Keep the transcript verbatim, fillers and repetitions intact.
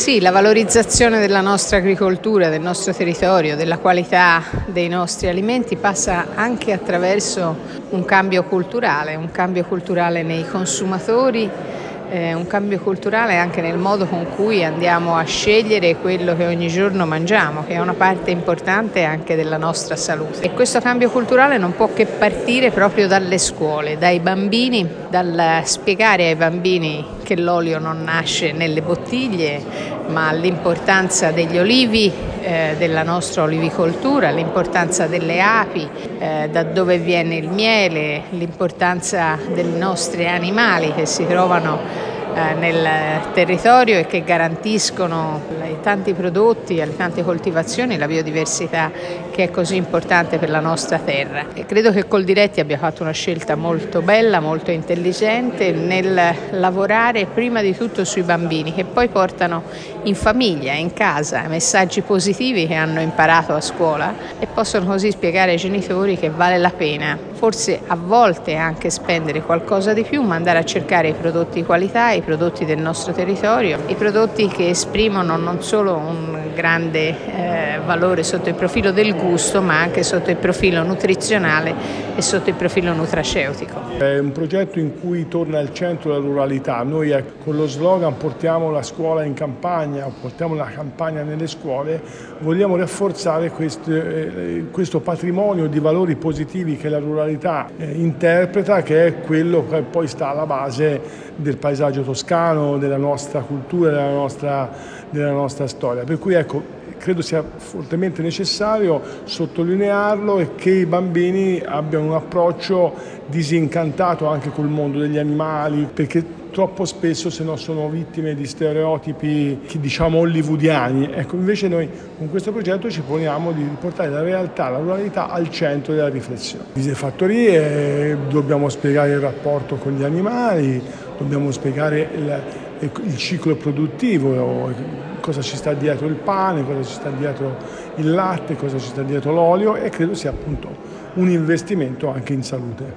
Sì, la valorizzazione della nostra agricoltura, del nostro territorio, della qualità dei nostri alimenti passa anche attraverso un cambio culturale, un cambio culturale nei consumatori, eh, un cambio culturale anche nel modo con cui andiamo a scegliere quello che ogni giorno mangiamo, che è una parte importante anche della nostra salute. E questo cambio culturale non può che partire proprio dalle scuole, dai bambini, dal spiegare ai bambini che l'olio non nasce nelle bottiglie, ma l'importanza degli olivi, eh, della nostra olivicoltura, l'importanza delle api, eh, da dove viene il miele, l'importanza dei nostri animali che si trovano eh, nel territorio e che garantiscono ai tanti prodotti, alle tante coltivazioni, la biodiversità che è così importante per la nostra terra. E credo che Coldiretti abbia fatto una scelta molto bella, molto intelligente nel lavorare prima di tutto sui bambini, che poi portano in famiglia, in casa, messaggi positivi che hanno imparato a scuola e possono così spiegare ai genitori che vale la pena, forse a volte anche spendere qualcosa di più, ma andare a cercare i prodotti di qualità, i prodotti del nostro territorio, i prodotti che esprimono non solo un grande eh, valore sotto il profilo del gusto, ma anche sotto il profilo nutrizionale e sotto il profilo nutraceutico. È un progetto in cui torna al centro la ruralità. Noi con lo slogan "Portiamo la scuola in campagna", portiamo la campagna nelle scuole, vogliamo rafforzare questo, eh, questo patrimonio di valori positivi che la ruralità eh, interpreta, che è quello che poi sta alla base del paesaggio toscano, della nostra cultura, della nostra, della nostra storia. Per cui ecco, credo sia fortemente necessario sottolinearlo e che i bambini abbiano un approccio disincantato anche col mondo degli animali, perché troppo spesso se no sono vittime di stereotipi, diciamo, hollywoodiani. Ecco, invece noi con questo progetto ci poniamo di portare la realtà, la ruralità al centro della riflessione. Visite fattorie, dobbiamo spiegare il rapporto con gli animali, dobbiamo spiegare il, il ciclo produttivo, cosa ci sta dietro il pane, cosa ci sta dietro il latte, cosa ci sta dietro l'olio, e credo sia appunto un investimento anche in salute.